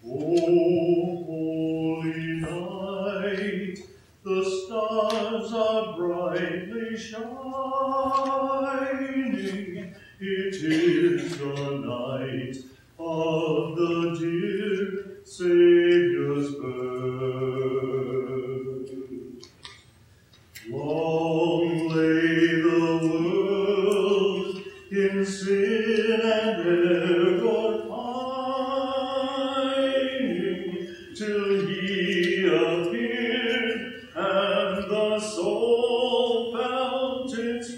holy night, the stars are brightly shining. It is the night of the dear Saviour's birth. Long lay the world in sin and error pining, till he appeared and the soul felt its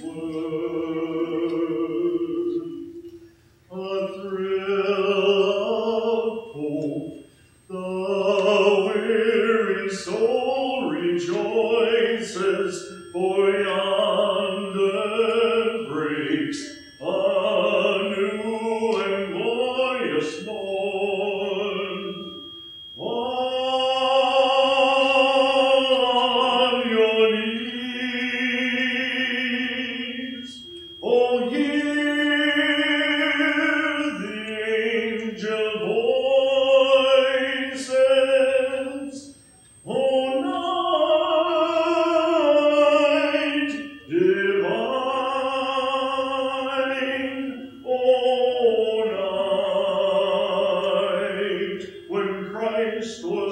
worth. A thrill of hope, the weary soul rejoices, for yonder breaks a new and glorious morn. On your knees, oh, hear the angel voices. Oh, night divine, oh, night when Christ was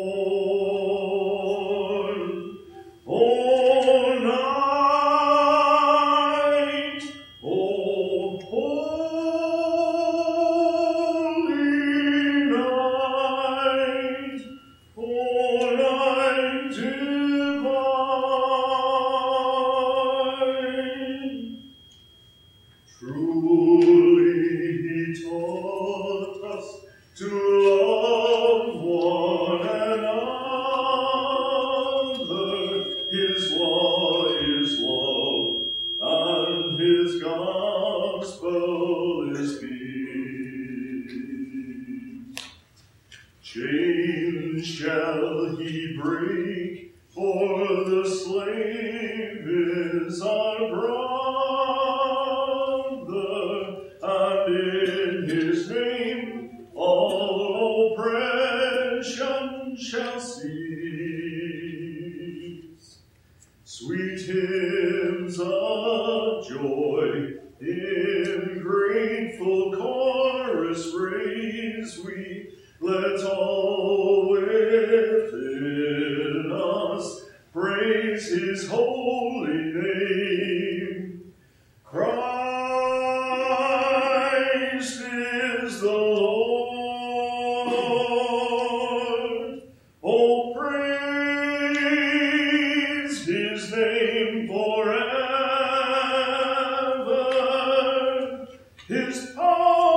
born. Oh, night, oh, holy night, oh, night divine. Truly he taught us to love one another. His law is love, and his gospel is peace. Chains shall he break, for the slave is our brother, and in his name all oppression shall cease. Sweet hymns of joy in grateful chorus raise we, let all within us praise his holy name. Christ is the Lord. Oh, praise his name forever. His power